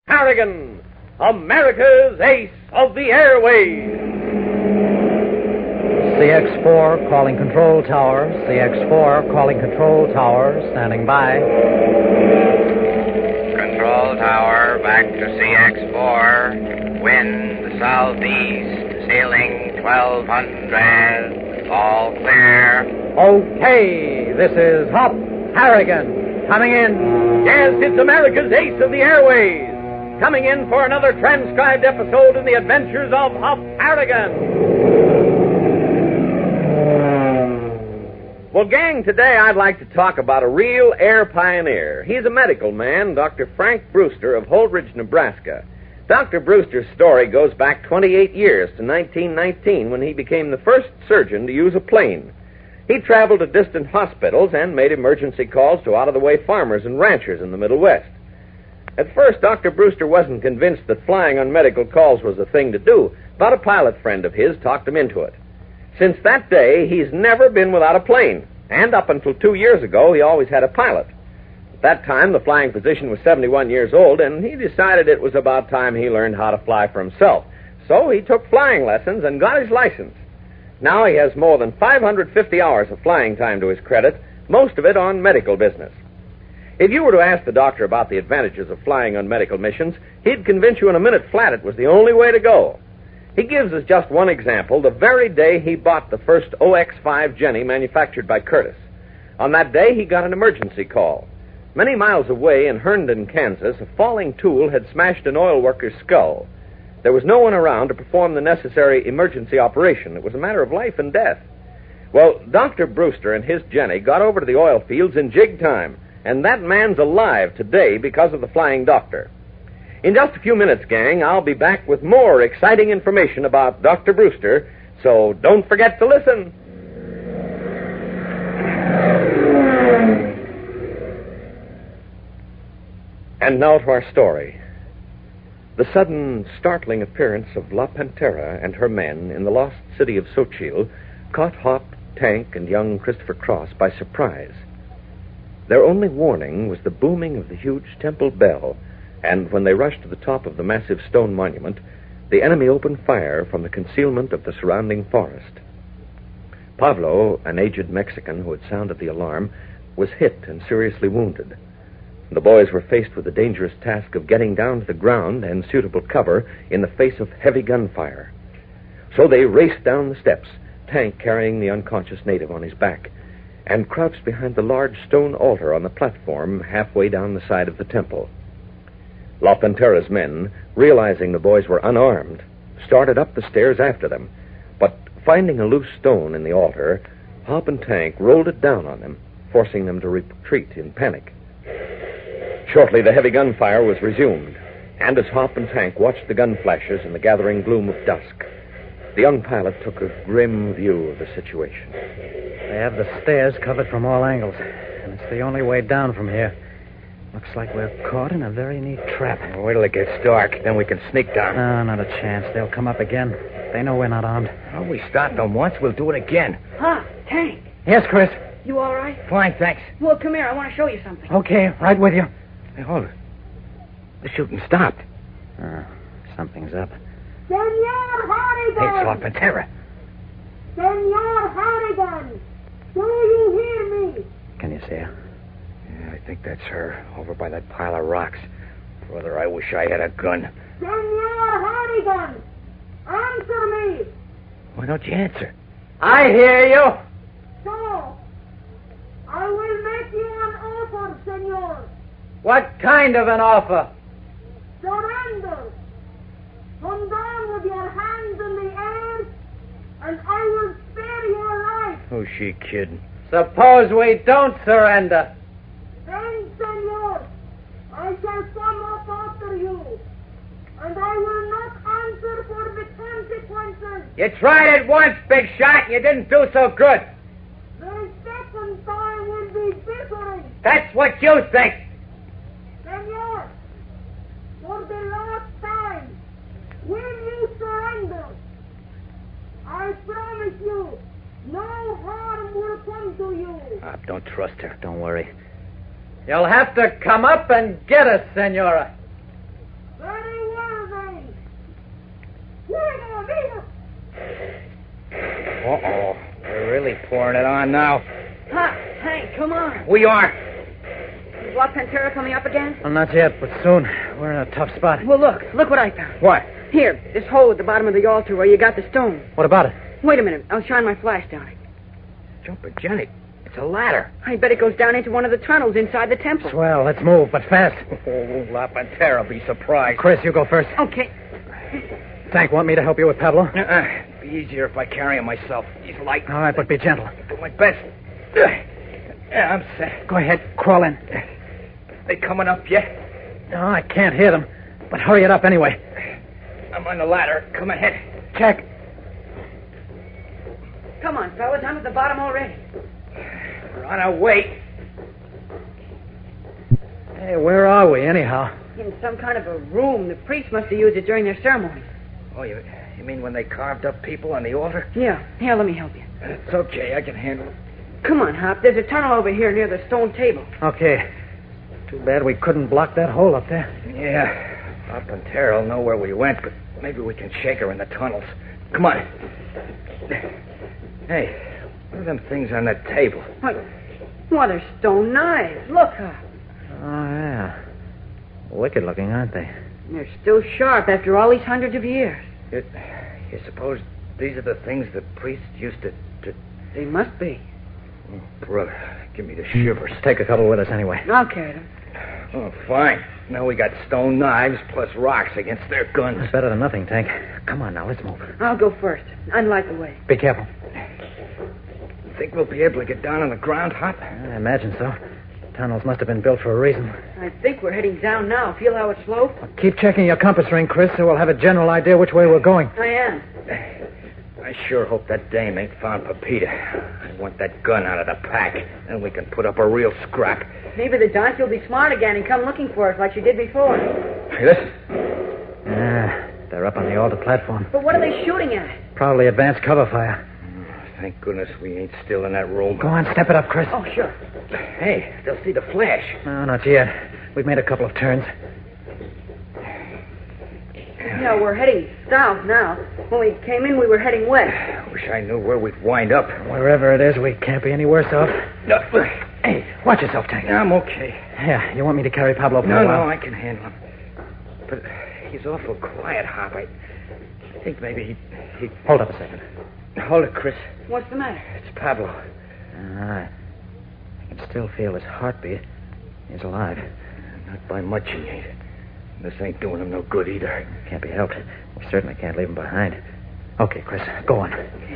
Harrigan, America's ace of the airways. CX-4 calling control tower. CX-4 calling control tower. Standing by. Control tower, back to CX-4. Wind southeast, ceiling 1200. All clear. Okay, this is Hop Harrigan coming in. Yes, it's America's ace of the airways. Coming in for another transcribed episode in the adventures of Hop Harrigan. Well, gang, today I'd like to talk about a real air pioneer. He's a medical man, Dr. Frank Brewster of Holdridge, Nebraska. Dr. Brewster's story goes back 28 years to 1919 when he became the first surgeon to use a plane. He traveled to distant hospitals and made emergency calls to out-of-the-way farmers and ranchers in the Middle West. At first, Dr. Brewster wasn't convinced that flying on medical calls was the thing to do, but a pilot friend of his talked him into it. Since that day, he's never been without a plane, and up until 2 years ago, he always had a pilot. At that time, the flying physician was 71 years old, and he decided it was about time he learned how to fly for himself. So he took flying lessons and got his license. Now he has more than 550 hours of flying time to his credit, most of it on medical business. If you were to ask the doctor about the advantages of flying on medical missions, he'd convince you in a minute flat it was the only way to go. He gives us just one example, the very day he bought the first OX-5 Jenny manufactured by Curtiss. On that day, he got an emergency call. Many miles away in Herndon, Kansas, a falling tool had smashed an oil worker's skull. There was no one around to perform the necessary emergency operation. It was a matter of life and death. Well, Dr. Brewster and his Jenny got over to the oil fields in jig time, and that man's alive today because of the flying doctor. In just a few minutes, gang, I'll be back with more exciting information about Dr. Brewster, so don't forget to listen. And now to our story. The sudden, startling appearance of La Pantera and her men in the lost city of Xochitl caught Hop, Tank, and young Christopher Cross by surprise. Their only warning was the booming of the huge temple bell, and when they rushed to the top of the massive stone monument, the enemy opened fire from the concealment of the surrounding forest. Pablo, an aged Mexican who had sounded the alarm, was hit and seriously wounded. The boys were faced with the dangerous task of getting down to the ground and suitable cover in the face of heavy gunfire. So they raced down the steps, Tank carrying the unconscious native on his back, and crouched behind the large stone altar on the platform halfway down the side of the temple. La Pantera's men, realizing the boys were unarmed, started up the stairs after them, but finding a loose stone in the altar, Hop and Tank rolled it down on them, forcing them to retreat in panic. Shortly, the heavy gunfire was resumed, and as Hop and Tank watched the gun flashes in the gathering gloom of dusk, the young pilot took a grim view of the situation. They have the stairs covered from all angles, and it's the only way down from here. Looks like we're caught in a very neat trap. Well, wait till it gets dark, then we can sneak down. No, not a chance. They'll come up again. They know we're not armed. Well, we stopped them once, we'll do it again. Huh, Tank. Yes, Chris. You all right? Fine, thanks. Well, come here. I want to show you something. Okay, right with you. Hey, hold it. The shooting stopped. Something's up. Senor Harrigan! Hey, it's La Pantera. Senor Harrigan! Do you hear me? Can you see her? Yeah, I think that's her, over by that pile of rocks. Brother, I wish I had a gun. Senor Harrigan! Answer me! Why don't you answer? I hear you. So, I will make you an offer, senor. What kind of an offer? Surrender. Come down with your hands in the air, and I will spare your life. Who's she kidding? Suppose we don't surrender. Then, senor, I shall come up after you, and I will not answer for the consequences. You tried it once, big shot, and you didn't do so good. The second time will be different. That's what you think. Senor, for the last time, will you surrender? I promise you, no harm will come to you. Don't trust her. Don't worry. You'll have to come up and get us, Senora. Then pouring it on now. Hop, Hank, come on. We are. Is La Pantera coming up again? Well, not yet, but soon. We're in a tough spot. Well, look what I found. What? Here, this hole at the bottom of the altar where you got the stone. What about it? Wait a minute. I'll shine my flash down it. Jumper Jenny, it's a ladder. I bet it goes down into one of the tunnels inside the temple. Swell, let's move, but fast. Oh, La Pantera will be surprised. Chris, you go first. Okay. Tank, want me to help you with Pablo? Be easier if I carry him myself. He's light. All right, but be gentle. Do my best. Yeah, I'm set. Go ahead, crawl in. They coming up yet? No, I can't hear them, but hurry it up anyway. I'm on the ladder. Come ahead. Check. Come on, fellas. I'm at the bottom already. We're on our way. Hey, where are we, anyhow? In some kind of a room. The priests must have used it during their ceremonies. Oh, you mean when they carved up people on the altar? Yeah. Here, let me help you. It's okay. I can handle it. Come on, Hop. There's a tunnel over here near the stone table. Okay. Too bad we couldn't block that hole up there. Yeah. La Pantera will know where we went, but maybe we can shake her in the tunnels. Come on. Hey, what are them things on that table? Why, they're stone knives. Look, Hop. Oh, yeah. Wicked looking, aren't they? They're still sharp after all these hundreds of years. You suppose these are the things the priests used to... They must be. Oh, brother, give me the shivers. Take a couple with us anyway. I'll carry them. Oh, fine. Now we got stone knives plus rocks against their guns. It's better than nothing, Tank. Come on now, let's move. I'll go first. Unlight the way. Be careful. Think we'll be able to get down on the ground, Hop? I imagine so. Tunnels must have been built for a reason. I think we're heading down now. Feel how it slopes? Keep checking your compass ring, Chris, so we'll have a general idea which way we're going. I am. I sure hope that dame ain't found Pepita. I want that gun out of the pack. Then we can put up a real scrap. Maybe the donkey will be smart again and come looking for us like she did before. Hey, listen. They're up on the altar platform. But what are they shooting at? Probably advanced cover fire. Thank goodness we ain't still in that room. Go on, step it up, Chris. Oh, sure. Hey, they'll see the flash. No, not yet. We've made a couple of turns. Yeah, we're heading south now. When we came in, we were heading west. Wish I knew where we'd wind up. Wherever it is, we can't be any worse off. No, Hey, watch yourself, Tank. I'm okay. Yeah, you want me to carry Pablo for No, a while? no, I can handle him. But he's awful quiet, Hop. I think maybe he... Hold up a second. Hold it, Chris. What's the matter? It's Pablo. I can still feel his heartbeat. He's alive. Not by much, he ain't. This ain't doing him no good either. Can't be helped. We certainly can't leave him behind. Okay, Chris, go on.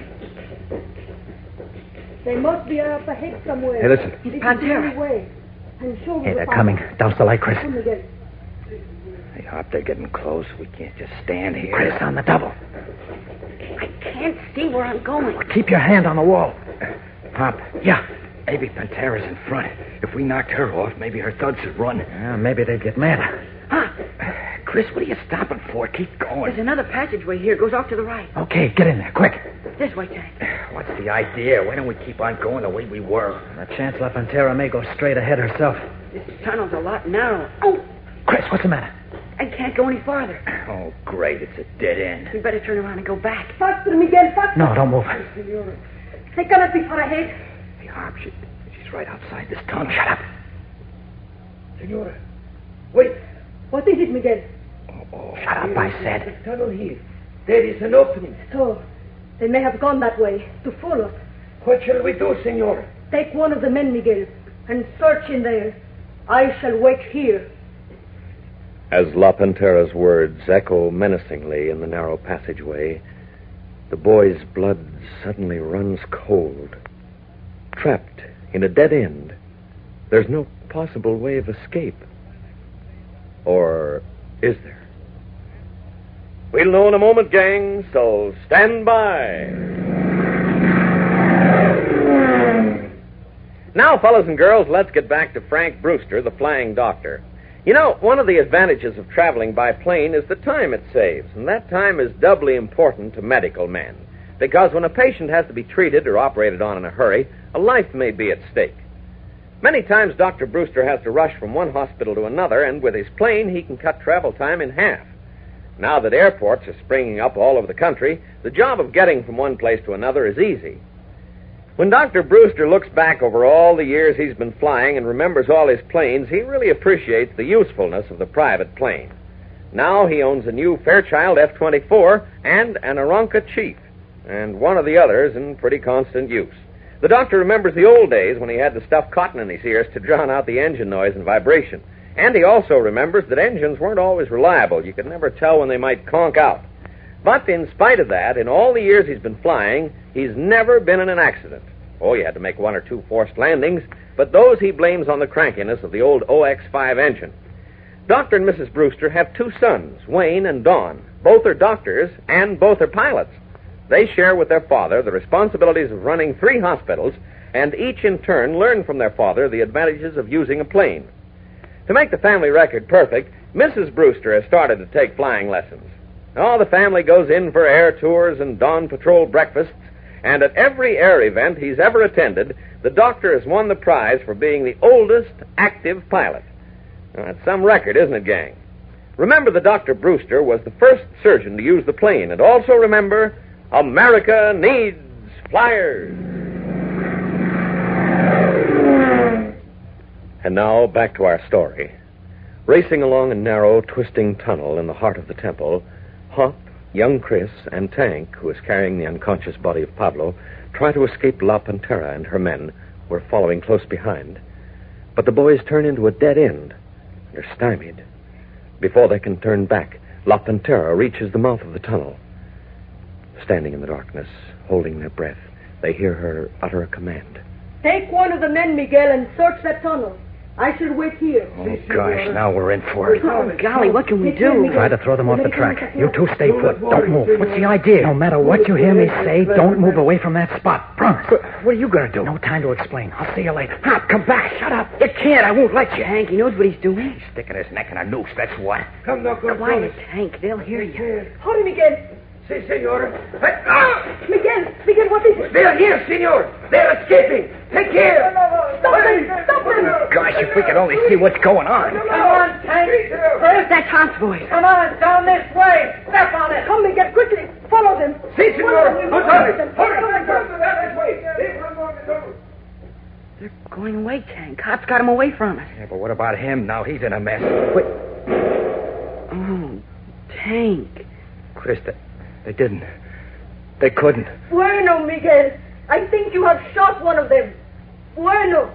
They must be up ahead somewhere. Hey, listen. This is the Pantera. only way. And show me Hey, the they're path. coming. Douse the light, Chris. Come again. Hey, Hop, they're getting close. We can't just stand here. Chris, on the double. I can't see where I'm going. Keep your hand on the wall. Hop, Yeah. maybe Pantera's in front. If we knocked her off, maybe her thugs would run. Maybe they'd get mad. Huh? Chris, what are you stopping for? Keep going. There's another passageway here. It goes off to the right. Okay, get in there, quick. This way, Tank. What's the idea? Why don't we keep on going the way we were? A chance La Pantera may go straight ahead herself. This tunnel's a lot narrower. Oh, Chris, what's the matter? I can't go any farther. Oh, great. It's a dead end. We better turn around and go back. Faster, Miguel, faster. No, don't move. They cannot be far ahead. Hey, Hop, she's right outside this tunnel. Shut up. Senora, wait. What is it, Miguel? Oh, Shut up, I said. The tunnel here. There is an opening. So, they may have gone that way to follow us. What shall we do, Senora? Take one of the men, Miguel, and search in there. I shall wait here. As La Pantera's words echo menacingly in the narrow passageway, the boy's blood suddenly runs cold. Trapped in a dead end, there's no possible way of escape. Or is there? We'll know in a moment, gang, so stand by. Now, fellas and girls, let's get back to Frank Brewster, the flying doctor. You know, one of the advantages of traveling by plane is the time it saves, and that time is doubly important to medical men, because when a patient has to be treated or operated on in a hurry, a life may be at stake. Many times Dr. Brewster has to rush from one hospital to another, and with his plane, he can cut travel time in half. Now that airports are springing up all over the country, the job of getting from one place to another is easy. When Dr. Brewster looks back over all the years he's been flying and remembers all his planes, he really appreciates the usefulness of the private plane. Now he owns a new Fairchild F-24 and an Aeronca Chief, and one of the others in pretty constant use. The doctor remembers the old days when he had to stuff cotton in his ears to drown out the engine noise and vibration. And he also remembers that engines weren't always reliable. You could never tell when they might conk out. But in spite of that, in all the years he's been flying, he's never been in an accident. Oh, he had to make one or two forced landings, but those he blames on the crankiness of the old OX-5 engine. Dr. and Mrs. Brewster have two sons, Wayne and Don. Both are doctors, and both are pilots. They share with their father the responsibilities of running 3 hospitals, and each in turn learn from their father the advantages of using a plane. To make the family record perfect, Mrs. Brewster has started to take flying lessons. Oh, the family goes in for air tours and dawn patrol breakfasts, and at every air event he's ever attended, the doctor has won the prize for being the oldest active pilot. Now, that's some record, isn't it, gang? Remember that Dr. Brewster was the first surgeon to use the plane, and also remember, America needs flyers. And now, back to our story. Racing along a narrow, twisting tunnel in the heart of the temple, Hop, young Chris, and Tank, who is carrying the unconscious body of Pablo, try to escape La Pantera and her men, who are following close behind. But the boys turn into a dead end and are stymied. Before they can turn back, La Pantera reaches the mouth of the tunnel. Standing in the darkness, holding their breath, they hear her utter a command. Take one of the men, Miguel, and search that tunnel. I shall wait here. Oh, gosh, now we're in for it. Oh, golly, what can we do? Try to throw them off the track. You two stay put. Don't move. What's the idea? No matter what you hear me say, don't move away from that spot. Promise. What are you going to do? No time to explain. I'll see you later. Hop, come back. Shut up. You can't. I won't let you. Hank, he knows what he's doing. He's sticking his neck in a noose, that's what. Come now, Quiet, Hank. They'll hear you. Hurry, Miguel. Si, senora. Miguel, what is it? They're here, senor. They're escaping. Take care. Stop them. Gosh, if we could only see what's going on. Come on, Tank. Where's that Tom's voice? Come on, down this way. Step on it. Come, Miguel, quickly. Follow them. Si, senora. Good hurry. They're going away, Tank. Cops got him away from us. Yeah, but what about him now? He's in a mess. Wait. Oh, Tank. Chris, they didn't. They couldn't. Bueno, Miguel. I think you have shot one of them. Bueno.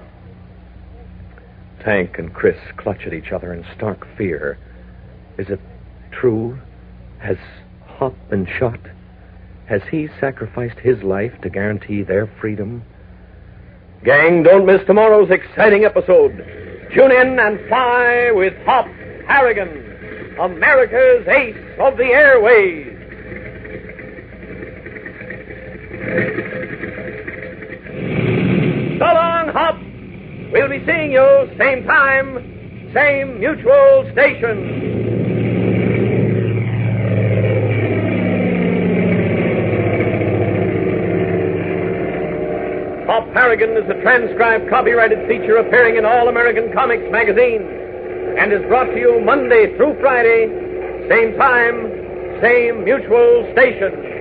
Tank and Chris clutch at each other in stark fear. Is it true? Has Hop been shot? Has he sacrificed his life to guarantee their freedom? Gang, don't miss tomorrow's exciting episode. Tune in and fly with Hop Harrigan, America's ace of the airways. So long, Hop. We'll be seeing you same time, same mutual station. Hop Harrigan is a transcribed, copyrighted feature appearing in All American Comics magazine and is brought to you Monday through Friday, same time, same mutual station.